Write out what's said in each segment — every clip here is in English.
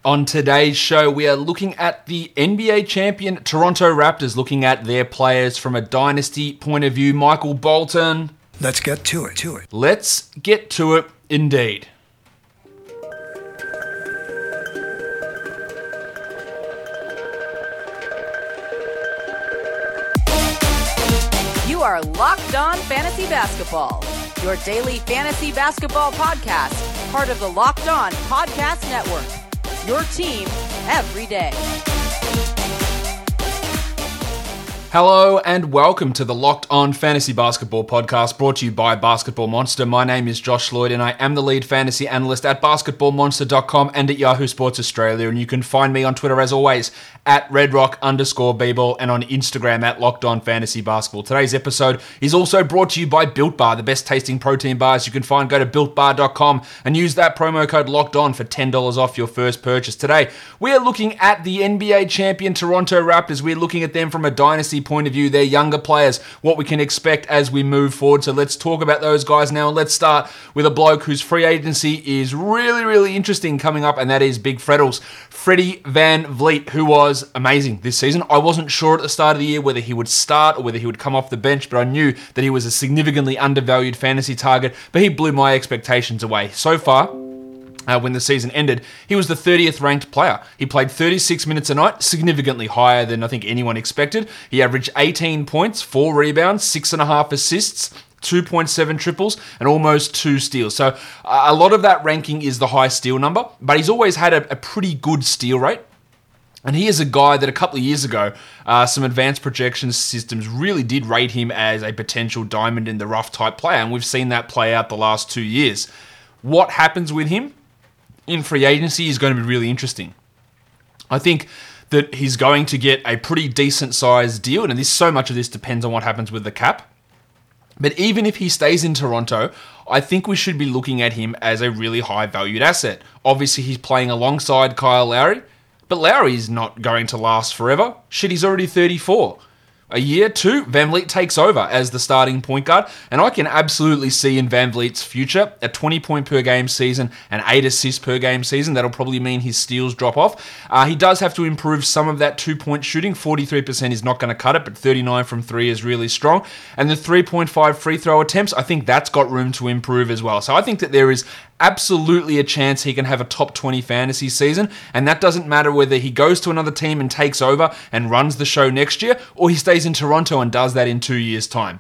On today's show, we are looking at the NBA champion Toronto Raptors, looking at their players from a dynasty point of view. Michael Bolton. Let's get to it. Let's get to it, indeed. You are Locked On Fantasy Basketball, your daily fantasy basketball podcast, part of the Locked On Podcast Network. Your team every day. Hello and welcome to the Locked On Fantasy Basketball podcast brought to you by Basketball Monster. My name is Josh Lloyd and I am the lead fantasy analyst at basketballmonster.com and at Yahoo Sports Australia. And you can find me on Twitter as always at redrock_bball and on Instagram at Locked On Fantasy Basketball. Today's episode is also brought to you by Built Bar, the best tasting protein bars you can find. Go to builtbar.com and use that promo code Locked On for $10 off your first purchase. Today, we are looking at the NBA champion Toronto Raptors. We're looking at them from a dynasty point of view, their younger players, what we can expect as we move forward. So let's talk about those guys now. Let's start with a bloke whose free agency is really interesting coming up, and that is Big Freddles, Freddie VanVleet, who was amazing this season. I wasn't sure at the start of the year whether he would start or whether he would come off the bench, but I knew that he was a significantly undervalued fantasy target, but he blew my expectations away. So far, when the season ended, he was the 30th ranked player. He played 36 minutes a night, significantly higher than I think anyone expected. He averaged 18 points, 4 rebounds, 6.5 assists, 2.7 triples, and almost 2 steals. So a lot of that ranking is the high steal number, but he's always had a pretty good steal rate. And he is a guy that a couple of years ago, some advanced projection systems really did rate him as a potential diamond in the rough type player, and we've seen that play out the last 2 years. What happens with him in free agency is going to be really interesting. I think that he's going to get a pretty decent sized deal, and so much of this depends on what happens with the cap. But even if he stays in Toronto, I think we should be looking at him as a really high valued asset. Obviously, he's playing alongside Kyle Lowry, but Lowry's not going to last forever. Shit, he's already 34. A year, 2, VanVleet takes over as the starting point guard, and I can absolutely see in VanVleet's future a 20-point per game season and 8 assists per game season. That'll probably mean his steals drop off. He does have to improve some of that 2-point shooting. 43% is not going to cut it, but 39 from 3 is really strong. And the 3.5 free throw attempts, I think that's got room to improve as well. So I think that there is absolutely a chance he can have a top 20 fantasy season, and that doesn't matter whether he goes to another team and takes over and runs the show next year, or he stays in Toronto and does that in 2 years' time.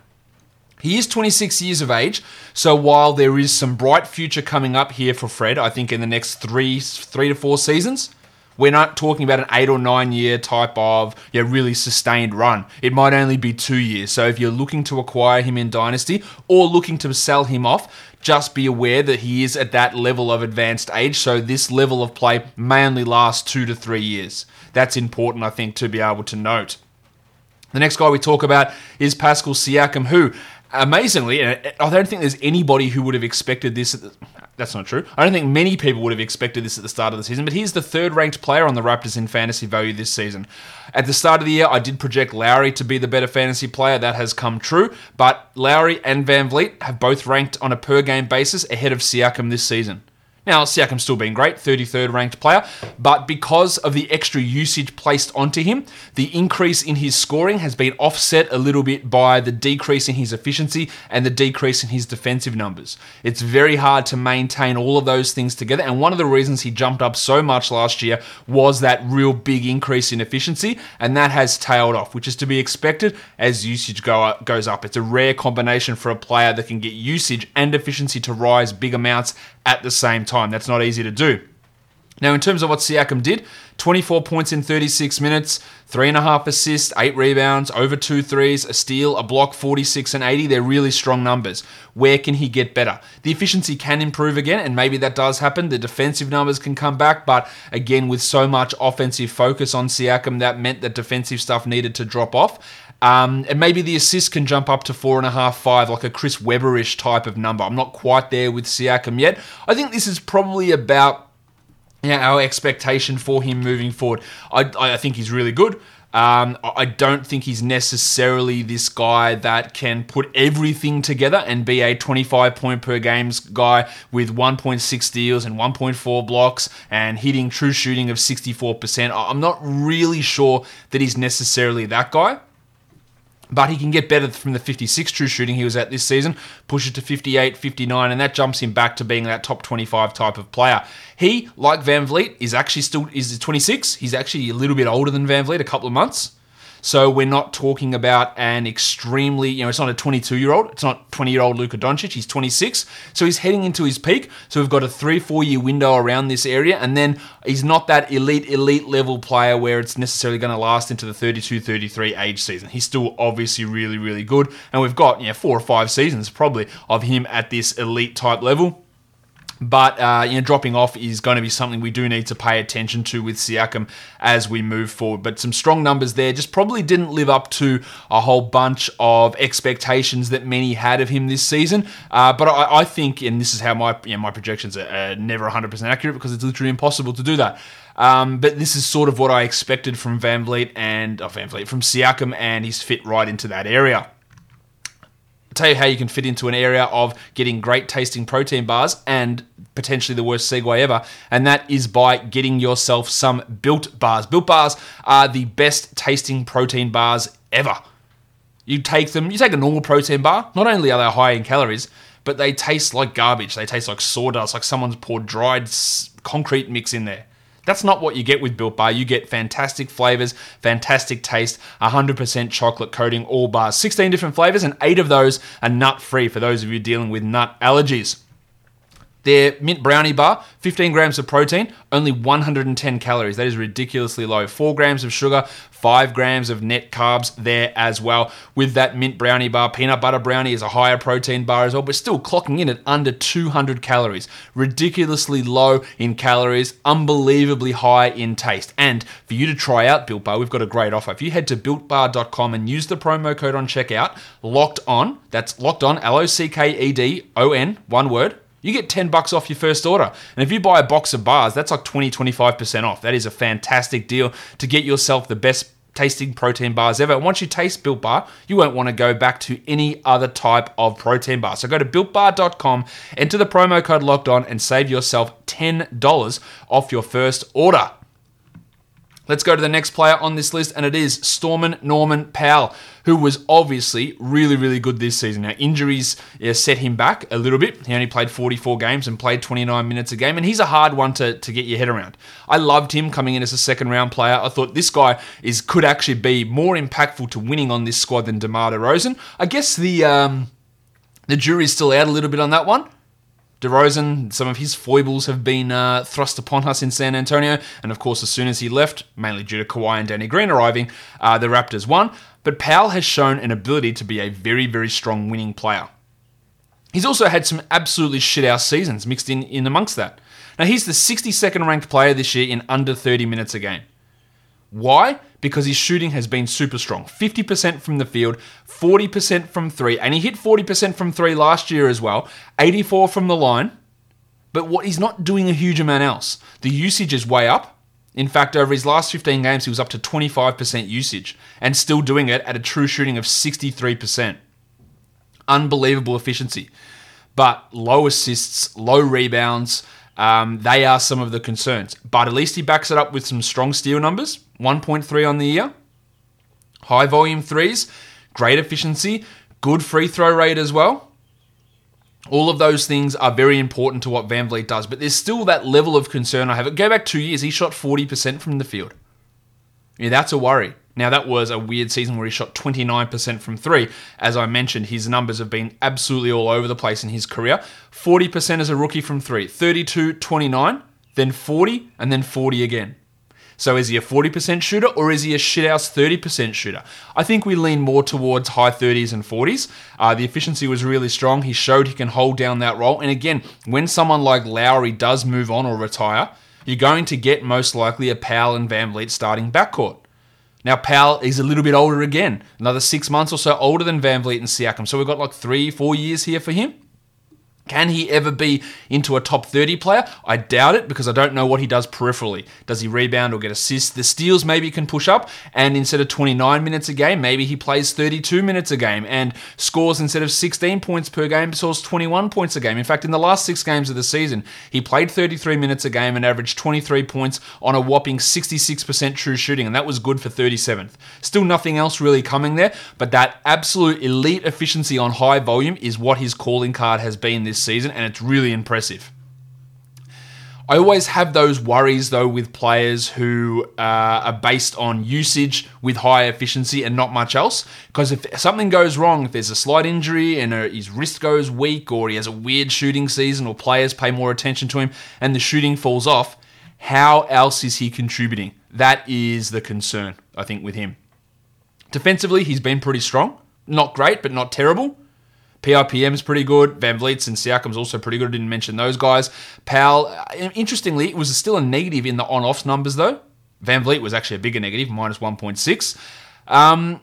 He is 26 years of age, so while there is some bright future coming up here for Fred, I think in the next three to 4 seasons, we're not talking about an 8 or 9 year type of really sustained run. It might only be 2 years. So if you're looking to acquire him in Dynasty or looking to sell him off, just be aware that he is at that level of advanced age. So this level of play may only last 2 to 3 years. That's important, I think, to be able to note. The next guy we talk about is Pascal Siakam, who, amazingly, I don't think there's anybody who would have expected this. That's not true. I don't think many people would have expected this at the start of the season, but he's the 3rd ranked player on the Raptors in fantasy value this season. At the start of the year, I did project Lowry to be the better fantasy player. That has come true, but Lowry and VanVleet have both ranked on a per game basis ahead of Siakam this season. Now, Siakam's still been great, 33rd ranked player, but because of the extra usage placed onto him, the increase in his scoring has been offset a little bit by the decrease in his efficiency and the decrease in his defensive numbers. It's very hard to maintain all of those things together, and one of the reasons he jumped up so much last year was that real big increase in efficiency, and that has tailed off, which is to be expected as usage goes up. It's a rare combination for a player that can get usage and efficiency to rise big amounts at the same time. That's not easy to do. Now, in terms of what Siakam did, 24 points in 36 minutes, 3.5 assists, 8 rebounds, over 2 threes, a steal, a block, 46 and 80. They're really strong numbers. Where can he get better? The efficiency can improve again, and maybe that does happen. The defensive numbers can come back, but again, with so much offensive focus on Siakam, that meant that defensive stuff needed to drop off. And maybe the assist can jump up to 4.5, 5, like a Chris Webber-ish type of number. I'm not quite there with Siakam yet. I think this is probably about our expectation for him moving forward. I think he's really good. I don't think he's necessarily this guy that can put everything together and be a 25 point per games guy with 1.6 steals and 1.4 blocks and hitting true shooting of 64%. I'm not really sure that he's necessarily that guy. But he can get better from the 56 true shooting he was at this season, push it to 58, 59, and that jumps him back to being that top 25 type of player. He, like Van Vliet, is 26. He's actually a little bit older than Van Vliet, a couple of months. So we're not talking about an extremely, it's not a 22-year-old. It's not 20-year-old Luka Doncic. He's 26. So he's heading into his peak. So we've got a 3-4 year window around this area. And then he's not that elite level player where it's necessarily going to last into the 32-33 age season. He's still obviously really, really good. And we've got 4 or 5 seasons probably of him at this elite type level. But dropping off is going to be something we do need to pay attention to with Siakam as we move forward. But some strong numbers there. Just probably didn't live up to a whole bunch of expectations that many had of him this season. But I think, and this is how my projections are never 100% accurate because it's literally impossible to do that. But this is sort of what I expected from from Siakam, and he's fit right into that area. Tell you how you can fit into an area of getting great tasting protein bars and potentially the worst segue ever, and that is by getting yourself some Built Bars. Built Bars are the best tasting protein bars ever. You take a normal protein bar, not only are they high in calories, but they taste like garbage. They taste like sawdust, like someone's poured dried concrete mix in there. That's not what you get with Built Bar. You get fantastic flavors, fantastic taste, 100% chocolate coating, all bars. 16 different flavors, and 8 of those are nut-free for those of you dealing with nut allergies. Their mint brownie bar, 15 grams of protein, only 110 calories. That is ridiculously low. 4 grams of sugar, 5 grams of net carbs there as well. With that mint brownie bar, peanut butter brownie is a higher protein bar as well, but still clocking in at under 200 calories. Ridiculously low in calories, unbelievably high in taste. And for you to try out Built Bar, we've got a great offer. If you head to BuiltBar.com and use the promo code on checkout, Locked On, that's Locked On, LOCKEDON, one word, you get $10 off your first order. And if you buy a box of bars, that's like 20-25% off. That is a fantastic deal to get yourself the best tasting protein bars ever. And once you taste Built Bar, you won't want to go back to any other type of protein bar. So go to BuiltBar.com, enter the promo code Locked On, and save yourself $10 off your first order. Let's go to the next player on this list, and it is Stormin Norman Powell, who was obviously really, really good this season. Now, injuries set him back a little bit. He only played 44 games and played 29 minutes a game, and he's a hard one to get your head around. I loved him coming in as a second-round player. I thought this guy could actually be more impactful to winning on this squad than DeMar DeRozan. I guess the jury's still out a little bit on that one. DeRozan, some of his foibles have been thrust upon us in San Antonio, and of course, as soon as he left, mainly due to Kawhi and Danny Green arriving, the Raptors won. But Powell has shown an ability to be a very, very strong winning player. He's also had some absolutely shit-house seasons mixed in amongst that. Now, he's the 62nd ranked player this year in under 30 minutes a game. Why? Because his shooting has been super strong. 50% from the field, 40% from 3, and he hit 40% from 3 last year as well, 84 from the line. But he's not doing a huge amount else. The usage is way up. In fact, over his last 15 games, he was up to 25% usage and still doing it at a true shooting of 63%. Unbelievable efficiency. But low assists, low rebounds, they are some of the concerns. But at least he backs it up with some strong steal numbers. 1.3 on the year. High volume threes. Great efficiency. Good free throw rate as well. All of those things are very important to what Van Vliet does. But there's still that level of concern I have. Go back 2 years. He shot 40% from the field. Yeah, that's a worry. Now, that was a weird season where he shot 29% from 3. As I mentioned, his numbers have been absolutely all over the place in his career. 40% as a rookie from 3. 32, 29, then 40, and then 40 again. So is he a 40% shooter or is he a shithouse 30% shooter? I think we lean more towards high 30s and 40s. The efficiency was really strong. He showed he can hold down that role. And again, when someone like Lowry does move on or retire, you're going to get most likely a Powell and Van Vliet starting backcourt. Now, Powell is a little bit older again. Another 6 months or so older than Van Vliet and Siakam. So we've got like 3-4 years here for him. Can he ever be into a top 30 player? I doubt it because I don't know what he does peripherally. Does he rebound or get assists? The steals maybe can push up, and instead of 29 minutes a game, maybe he plays 32 minutes a game and scores instead of 16 points per game, scores 21 points a game. In fact, in the last 6 games of the season, he played 33 minutes a game and averaged 23 points on a whopping 66% true shooting, and that was good for 37th. Still nothing else really coming there, but that absolute elite efficiency on high volume is what his calling card has been this season, and it's really impressive. I always have those worries though with players who are based on usage with high efficiency and not much else, because if something goes wrong, if there's a slight injury and his wrist goes weak, or he has a weird shooting season, or players pay more attention to him and the shooting falls off, how else is he contributing? That is the concern, I think, with him. Defensively, he's been pretty strong. Not great, but not terrible. PIPM's pretty good. Van Vliet's and Siakam's also pretty good. I didn't mention those guys. Powell, interestingly, it was still a negative in the on-offs numbers, though. Van Vliet was actually a bigger negative, minus 1.6.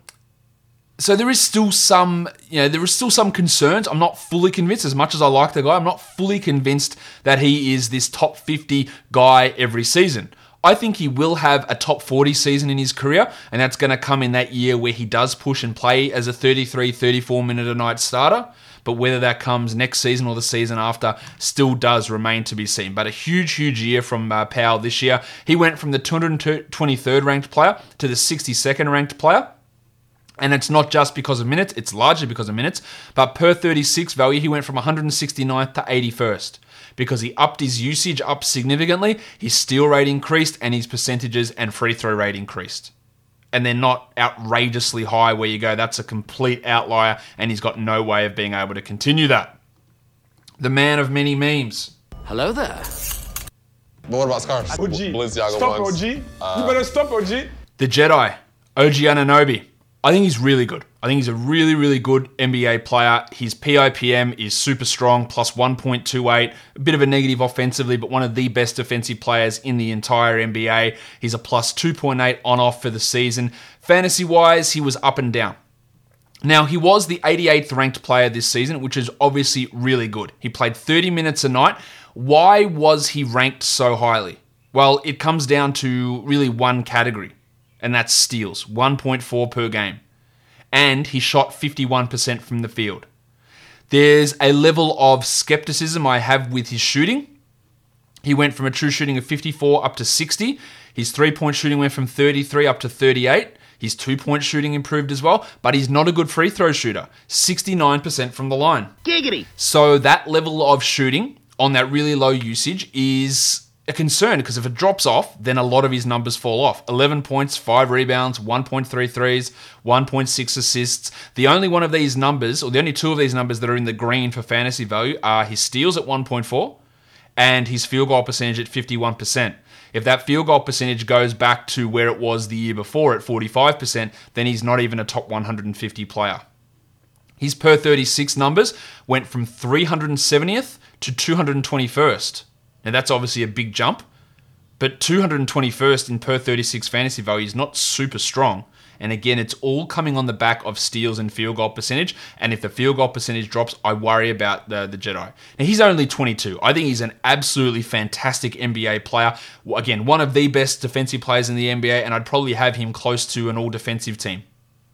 So there is still some, concerns. I'm not fully convinced, as much as I like the guy, I'm not fully convinced that he is this top 50 guy every season. I think he will have a top 40 season in his career, and that's going to come in that year where he does push and play as a 33, 34 minute a night starter. But whether that comes next season or the season after still does remain to be seen. But a huge, huge year from Powell this year. He went from the 223rd ranked player to the 62nd ranked player. And it's not just because of minutes, it's largely because of minutes. But per 36 value, he went from 169th to 81st. Because he upped his usage up significantly, his steal rate increased, and his percentages and free throw rate increased. And they're not outrageously high where you go, that's a complete outlier, and he's got no way of being able to continue that. The man of many memes. Hello there. But what about scarves? OG. Balenciaga Stop, ones. OG. You better stop, OG. The Jedi, OG Anunoby. I think he's really good. I think he's a really, really good NBA player. His PIPM is super strong, plus 1.28. A bit of a negative offensively, but one of the best defensive players in the entire NBA. He's a plus 2.8 on-off for the season. Fantasy-wise, he was up and down. Now, he was the 88th ranked player this season, which is obviously really good. He played 30 minutes a night. Why was he ranked so highly? Well, it comes down to really one category, and that's steals, 1.4 per game. And he shot 51% from the field. There's a level of skepticism I have with his shooting. He went from a true shooting of 54 up to 60. His three-point shooting went from 33 up to 38. His two-point shooting improved as well, but he's not a good free throw shooter. 69% from the line. Giggity. So that level of shooting on that really low usage is a concern, because if it drops off, then a lot of his numbers fall off. 11 points, 5 rebounds, 1.3 threes, 1.6 assists. The only one of these numbers, or the only two of these numbers that are in the green for fantasy value are his steals at 1.4 and his field goal percentage at 51%. If that field goal percentage goes back to where it was the year before at 45%, then he's not even a top 150 player. His per 36 numbers went from 370th to 221st. Now, that's obviously a big jump, but 221st in per 36 fantasy value is not super strong. And again, it's all coming on the back of steals and field goal percentage. And if the field goal percentage drops, I worry about the Jedi. Now, he's only 22. I think he's an absolutely fantastic NBA player. Again, one of the best defensive players in the NBA, and I'd probably have him close to an all-defensive team.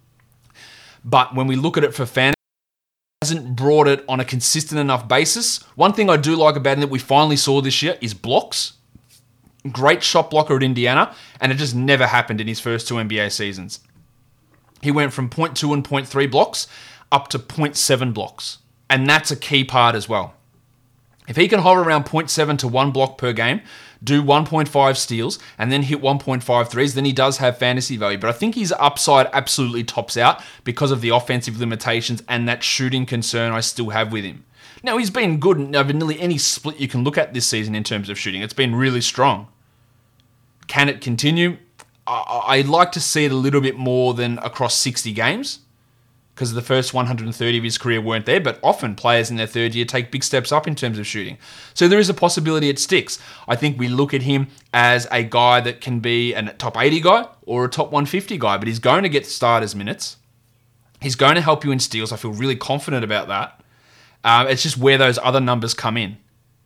But when we look at it for fantasy, hasn't brought it on a consistent enough basis. One thing I do like about him that we finally saw this year is blocks. Great shot blocker at Indiana, and it just never happened in his first two NBA seasons. He went from 0.2 and 0.3 blocks up to 0.7 blocks, and that's a key part as well. If he can hover around 0.7 to 1 block per game, do 1.5 steals, and then hit 1.5 threes, then he does have fantasy value. But I think his upside absolutely tops out because of the offensive limitations and that shooting concern I still have with him. Now, he's been good over nearly any split you can look at this season in terms of shooting. It's been really strong. Can it continue? I'd like to see it a little bit more than across 60 games, because the first 130 of his career weren't there, but often players in their third year take big steps up in terms of shooting. So there is a possibility it sticks. I think we look at him as a guy that can be a top 80 guy or a top 150 guy, but he's going to get starters minutes. He's going to help you in steals. I feel really confident about that. It's just where those other numbers come in.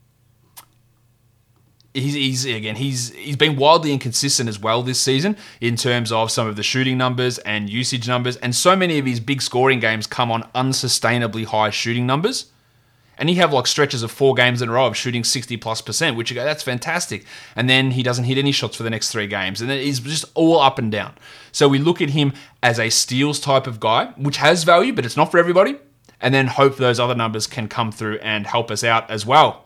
He's been wildly inconsistent as well this season in terms of some of the shooting numbers and usage numbers, and so many of his big scoring games come on unsustainably high shooting numbers. And he have like stretches of 4 games in a row of shooting 60+%, which you go, that's fantastic. And then he doesn't hit any shots for the next 3 games. And he's just all up and down. So we look at him as a steals type of guy, which has value, but it's not for everybody. And then hope those other numbers can come through and help us out as well.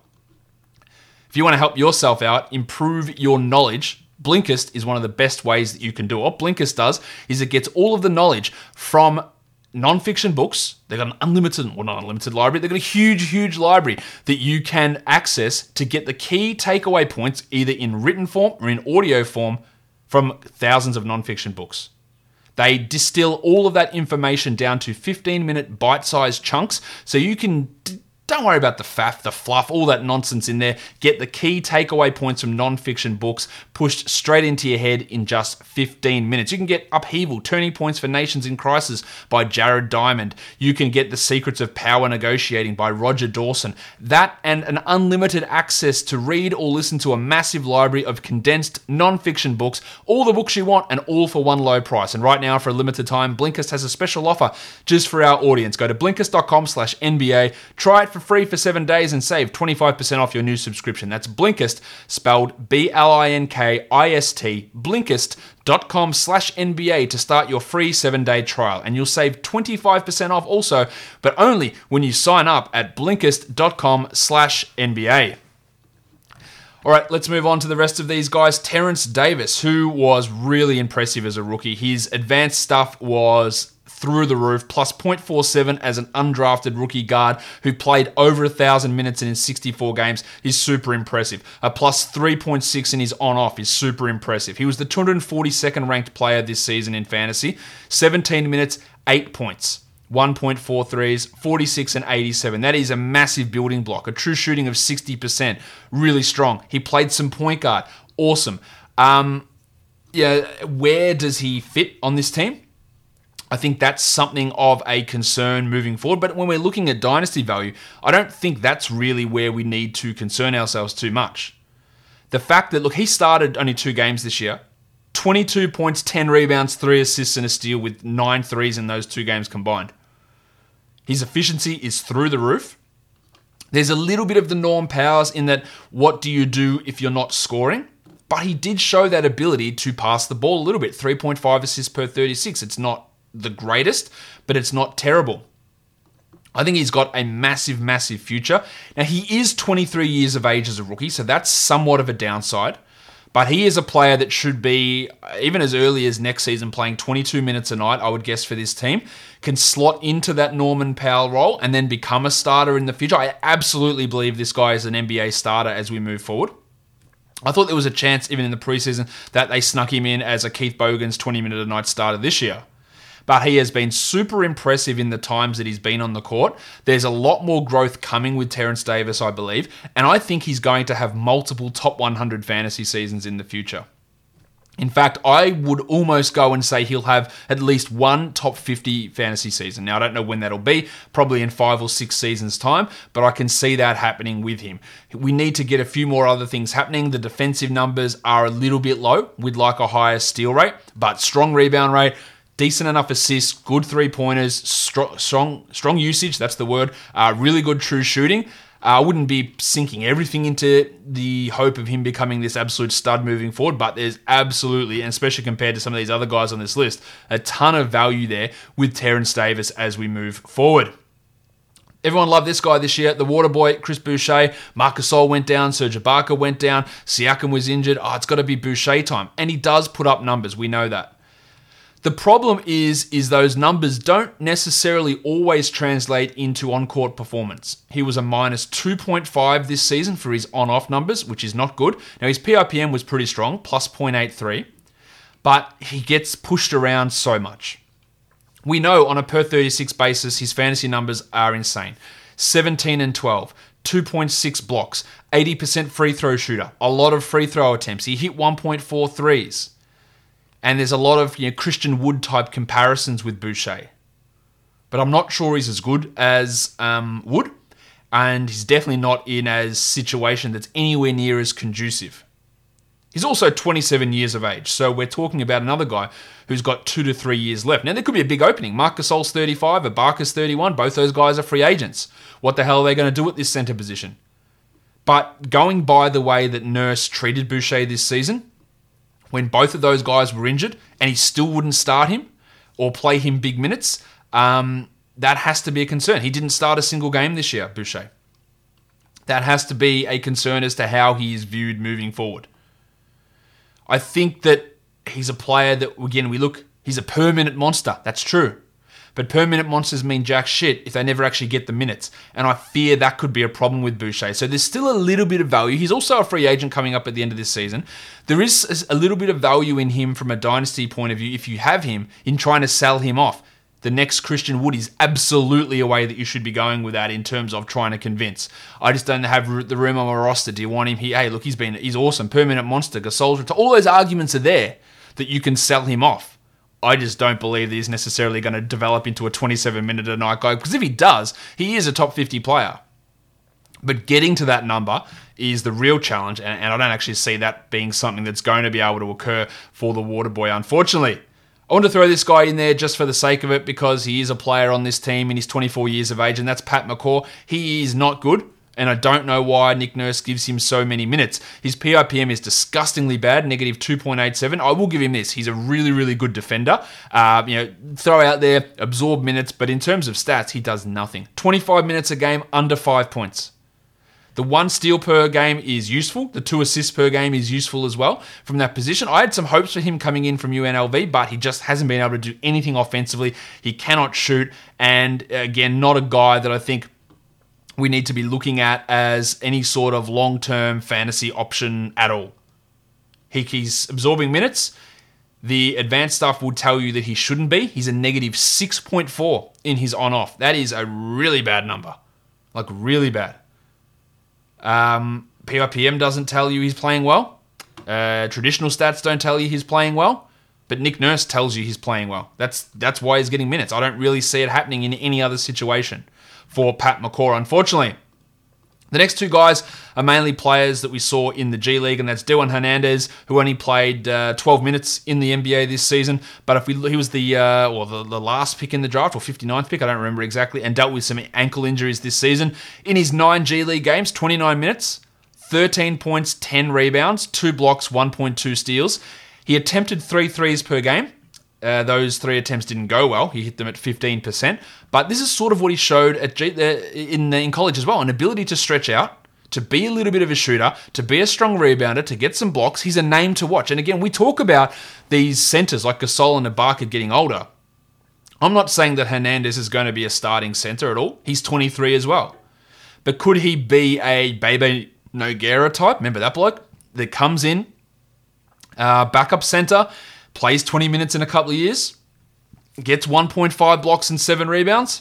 If you want to help yourself out, improve your knowledge, Blinkist is one of the best ways that you can do it. What Blinkist does is it gets all of the knowledge from non-fiction books. They've got an not unlimited library. They've got a huge library that you can access to get the key takeaway points either in written form or in audio form from thousands of non-fiction books. They distill all of that information down to 15-minute bite-sized chunks so you can... Don't worry about the faff, the fluff, all that nonsense in there. Get the key takeaway points from non-fiction books pushed straight into your head in just 15 minutes. You can get Upheaval, Turning Points for Nations in Crisis by Jared Diamond. You can get The Secrets of Power Negotiating by Roger Dawson. That and an unlimited access to read or listen to a massive library of condensed non-fiction books, all the books you want and all for one low price. And right now, for a limited time, Blinkist has a special offer just for our audience. Go to Blinkist.com/NBA, try it for free for 7 days and save 25% off your new subscription. That's Blinkist, spelled Blinkist, Blinkist.com/NBA to start your free 7-day trial. And you'll save 25% off also, but only when you sign up at Blinkist.com/NBA. All right, let's move on to the rest of these guys. Terence Davis, who was really impressive as a rookie. His advanced stuff was through the roof, plus 0.47 as an undrafted rookie guard who played over 1,000 minutes in his 64 games is super impressive. A plus 3.6 in his on-off is super impressive. He was the 242nd ranked player this season in fantasy. 17 minutes, 8 points. 1.4 threes, 46 and 87. That is a massive building block. A true shooting of 60%. Really strong. He played some point guard. Awesome. Where does he fit on this team? I think that's something of a concern moving forward. But when we're looking at dynasty value, I don't think that's really where we need to concern ourselves too much. The fact that, look, he started only 2 games this year. 22 points, 10 rebounds, 3 assists and a steal with 9 threes in those 2 games combined. His efficiency is through the roof. There's a little bit of the Norm Powers in that what do you do if you're not scoring? But he did show that ability to pass the ball a little bit. 3.5 assists per 36. It's not the greatest, but it's not terrible. I think he's got a massive future. Now, he is 23 years of age as a rookie, so that's somewhat of a downside. But he is a player that should be, even as early as next season, playing 22 minutes a night, I would guess, for this team. Can slot into that Norman Powell role and then become a starter in the future. I absolutely believe this guy is an NBA starter as we move forward. I thought there was a chance, even in the preseason, that they snuck him in as a Keith Bogans 20-minute-a-night starter this year. But he has been super impressive in the times that he's been on the court. There's a lot more growth coming with Terence Davis, I believe, and I think he's going to have multiple top 100 fantasy seasons in the future. In fact, I would almost go and say he'll have at least one top 50 fantasy season. Now, I don't know when that'll be, probably in 5 or 6 seasons' time, but I can see that happening with him. We need to get a few more other things happening. The defensive numbers are a little bit low. We'd like a higher steal rate, but strong rebound rate, decent enough assists, good 3-pointers, strong usage, that's the word, really good true shooting. I wouldn't be sinking everything into the hope of him becoming this absolute stud moving forward, but there's absolutely, and especially compared to some of these other guys on this list, a ton of value there with Terence Davis as we move forward. Everyone loved this guy this year. The water boy, Chris Boucher. Marc Gasol went down. Serge Ibaka went down. Siakam was injured. It's got to be Boucher time. And he does put up numbers. We know that. The problem is those numbers don't necessarily always translate into on-court performance. He was a minus 2.5 this season for his on-off numbers, which is not good. Now, his PIPM was pretty strong, plus 0.83, but he gets pushed around so much. We know on a per 36 basis, his fantasy numbers are insane. 17 and 12, 2.6 blocks, 80% free throw shooter, a lot of free throw attempts. He hit 1.4 threes. And there's a lot of Christian Wood type comparisons with Boucher. But I'm not sure he's as good as Wood. And he's definitely not in a situation that's anywhere near as conducive. He's also 27 years of age, so we're talking about another guy who's got 2 to 3 years left. Now, there could be a big opening. Marc Gasol's 35, Ibaka's 31. Both those guys are free agents. What the hell are they going to do at this centre position? But going by the way that Nurse treated Boucher this season, when both of those guys were injured and he still wouldn't start him or play him big minutes, that has to be a concern. He didn't start a single game this year, Boucher. That has to be a concern as to how he is viewed moving forward. I think that he's a player that, again, he's a per-minute monster. That's true. But per-minute monsters mean jack shit if they never actually get the minutes. And I fear that could be a problem with Boucher. So there's still a little bit of value. He's also a free agent coming up at the end of this season. There is a little bit of value in him from a dynasty point of view if you have him in trying to sell him off. The next Christian Wood is absolutely a way that you should be going with that in terms of trying to convince. I just don't have the room on my roster. Do you want him here? Hey, look, he's awesome. Per-minute monster, Gasol's. All those arguments are there that you can sell him off. I just don't believe that he's necessarily going to develop into a 27-minute-a-night guy, because if he does, he is a top 50 player. But getting to that number is the real challenge, and I don't actually see that being something that's going to be able to occur for the Waterboy, unfortunately. I want to throw this guy in there just for the sake of it because he is a player on this team and he's 24 years of age, and that's Pat McCaw. He is not good, and I don't know why Nick Nurse gives him so many minutes. His PIPM is disgustingly bad, negative 2.87. I will give him this. He's a really, really good defender. Throw out there, absorb minutes, but in terms of stats, he does nothing. 25 minutes a game, under 5 points. The 1 steal per game is useful. The 2 assists per game is useful as well from that position. I had some hopes for him coming in from UNLV, but he just hasn't been able to do anything offensively. He cannot shoot. And again, not a guy that I think we need to be looking at as any sort of long-term fantasy option at all. He's absorbing minutes. The advanced stuff would tell you that he shouldn't be. He's a negative 6.4 in his on-off. That is a really bad number. Like, really bad. PIPM doesn't tell you he's playing well. Traditional stats don't tell you he's playing well. But Nick Nurse tells you he's playing well. That's why he's getting minutes. I don't really see it happening in any other situation for Pat McCaw, unfortunately. The next 2 guys are mainly players that we saw in the G League, and that's Dewan Hernandez, who only played 12 minutes in the NBA this season. But he was the last pick in the draft, or 59th pick, I don't remember exactly, and dealt with some ankle injuries this season. In his 9 G League games, 29 minutes, 13 points, 10 rebounds, 2 blocks, 1.2 steals. He attempted 3 threes per game. Those 3 attempts didn't go well. He hit them at 15%. But this is sort of what he showed in college as well. An ability to stretch out, to be a little bit of a shooter, to be a strong rebounder, to get some blocks. He's a name to watch. And again, we talk about these centers like Gasol and Ibaka getting older. I'm not saying that Hernandez is going to be a starting center at all. He's 23 as well. But could he be a Bebe Nogueira type? Remember that bloke? That comes in, backup center, plays 20 minutes in a couple of years, gets 1.5 blocks and 7 rebounds.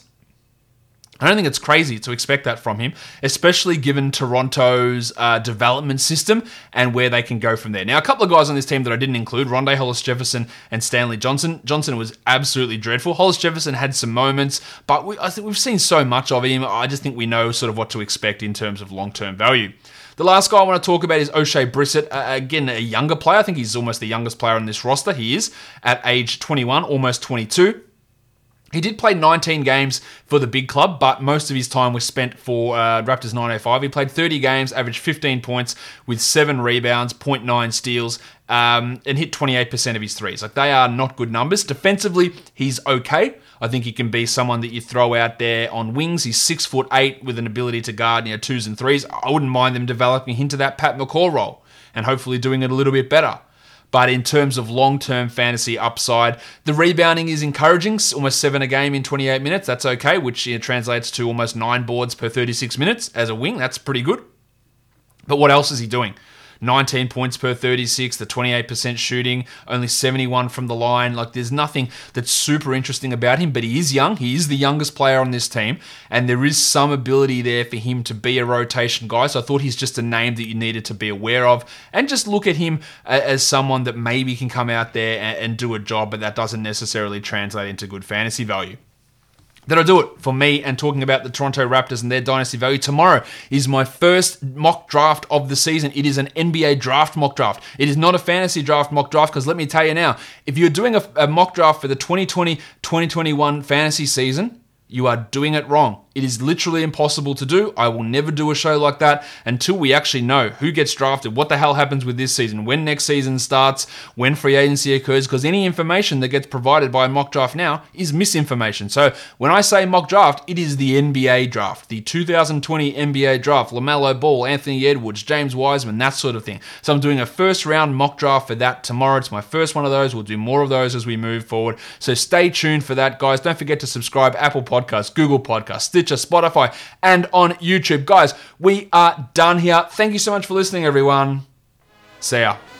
I don't think it's crazy to expect that from him, especially given Toronto's development system and where they can go from there. Now, a couple of guys on this team that I didn't include, Rondae Hollis-Jefferson and Stanley Johnson. Johnson was absolutely dreadful. Hollis-Jefferson had some moments, but I think we've seen so much of him. I just think we know sort of what to expect in terms of long-term value. The last guy I want to talk about is O'Shea Brissett. Again, a younger player. I think he's almost the youngest player on this roster. He is at age 21, almost 22. He did play 19 games for the big club, but most of his time was spent for Raptors 905. He played 30 games, averaged 15 points with 7 rebounds, 0.9 steals, and hit 28% of his threes. Like, they are not good numbers. Defensively, he's okay. I think he can be someone that you throw out there on wings. He's 6'8" with an ability to guard 2s and 3s. I wouldn't mind them developing into that Pat McCaw role and hopefully doing it a little bit better. But in terms of long-term fantasy upside, the rebounding is encouraging. Almost 7 a game in 28 minutes. That's okay, which translates to almost 9 boards per 36 minutes as a wing. That's pretty good. But what else is he doing? 19 points per 36, the 28% shooting, only 71 from the line. Like, there's nothing that's super interesting about him, but he is young. He is the youngest player on this team, and there is some ability there for him to be a rotation guy. So I thought he's just a name that you needed to be aware of, and just look at him as someone that maybe can come out there and do a job, but that doesn't necessarily translate into good fantasy value. that'll do it for me and talking about the Toronto Raptors and their dynasty value. Tomorrow is my first mock draft of the season. It is an NBA draft mock draft. It is not a fantasy draft mock draft, because let me tell you now, if you're doing a mock draft for the 2020-2021 fantasy season, you are doing it wrong. It is literally impossible to do. I will never do a show like that until we actually know who gets drafted, what the hell happens with this season, when next season starts, when free agency occurs, because any information that gets provided by a mock draft now is misinformation. So when I say mock draft, it is the NBA draft, the 2020 NBA draft, LaMelo Ball, Anthony Edwards, James Wiseman, that sort of thing. So I'm doing a first round mock draft for that tomorrow. It's my first one of those. We'll do more of those as we move forward. So stay tuned for that, guys. Don't forget to subscribe, Apple Podcasts, Google Podcasts, Stitcher, Spotify, and on YouTube. Guys, we are done here. Thank you so much for listening, everyone. See ya.